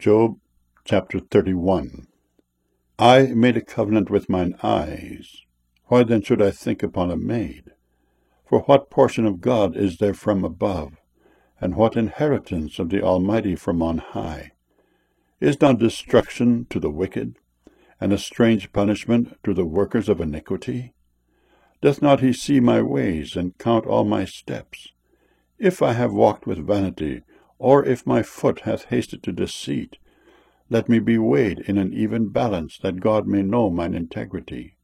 Job chapter 31. I made a covenant with mine eyes. Why then should I think upon a maid? For what portion of God is there from above, and what inheritance of the Almighty from on high? Is not destruction to the wicked, and a strange punishment to the workers of iniquity? Doth not he see my ways, and count all my steps? If I have walked with vanity, or if my foot hath hasted to deceit, let me be weighed in an even balance, that God may know mine integrity.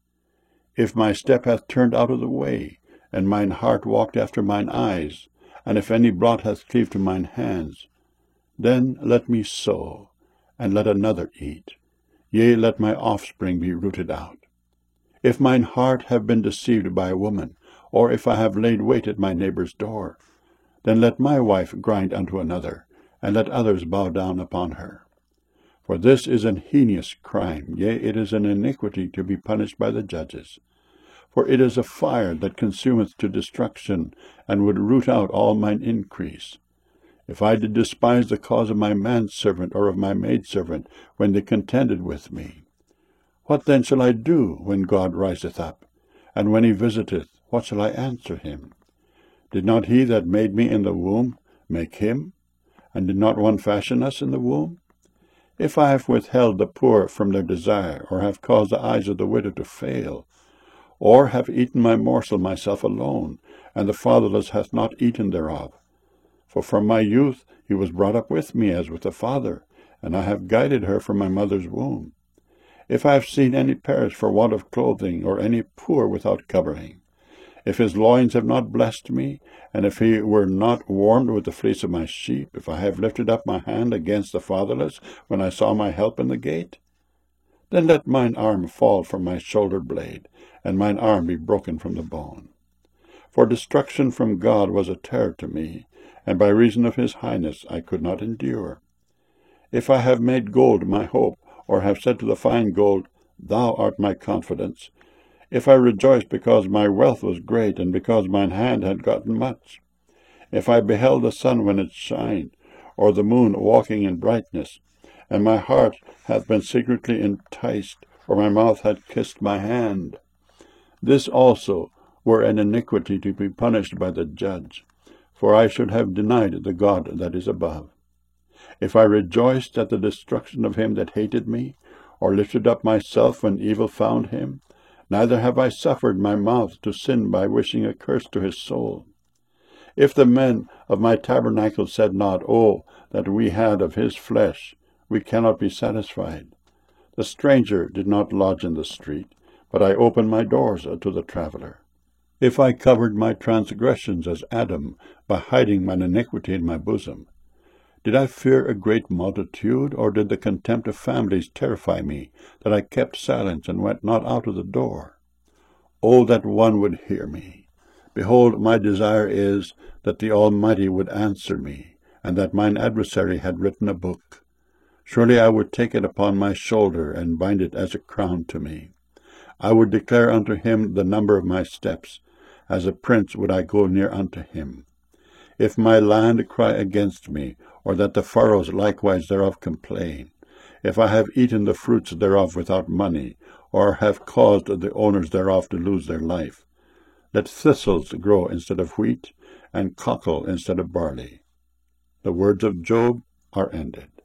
If my step hath turned out of the way, and mine heart walked after mine eyes, and if any blot hath cleaved to mine hands, then let me sow, and let another eat. Yea, let my offspring be rooted out. If mine heart have been deceived by a woman, or if I have laid wait at my neighbour's door, then let my wife grind unto another, and let others bow down upon her. For this is an heinous crime, yea, it is an iniquity to be punished by the judges. For it is a fire that consumeth to destruction, and would root out all mine increase. If I did despise the cause of my manservant or of my maidservant, when they contended with me, what then shall I do when God riseth up? And when he visiteth, what shall I answer him? Did not he that made me in the womb make him? And did not one fashion us in the womb? If I have withheld the poor from their desire, or have caused the eyes of the widow to fail, or have eaten my morsel myself alone, and the fatherless hath not eaten thereof. For from my youth he was brought up with me as with a father, and I have guided her from my mother's womb. If I have seen any perish for want of clothing, or any poor without covering, if his loins have not blessed me, and if he were not warmed with the fleece of my sheep, if I have lifted up my hand against the fatherless, when I saw my help in the gate, then let mine arm fall from my shoulder blade, and mine arm be broken from the bone. For destruction from God was a terror to me, and by reason of his highness I could not endure. If I have made gold my hope, or have said to the fine gold, Thou art my confidence, if I rejoice because my wealth was great, and because mine hand had gotten much, if I beheld the sun when it shined, or the moon walking in brightness, and my heart hath been secretly enticed, or my mouth had kissed my hand, this also were an iniquity to be punished by the judge, for I should have denied the God that is above. If I rejoiced at the destruction of him that hated me, or lifted up myself when evil found him, neither have I suffered my mouth to sin by wishing a curse to his soul. If the men of my tabernacle said not, Oh, that we had of his flesh, we cannot be satisfied. The stranger did not lodge in the street, but I opened my doors to the traveller. If I covered my transgressions as Adam, by hiding mine iniquity in my bosom, did I fear a great multitude, or did the contempt of families terrify me, that I kept silence and went not out of the door? Oh, that one would hear me! Behold, my desire is that the Almighty would answer me, and that mine adversary had written a book. Surely I would take it upon my shoulder, and bind it as a crown to me. I would declare unto him the number of my steps. As a prince would I go near unto him. If my land cry against me, or that the furrows likewise thereof complain, if I have eaten the fruits thereof without money, or have caused the owners thereof to lose their life, let thistles grow instead of wheat, and cockle instead of barley. The words of Job are ended.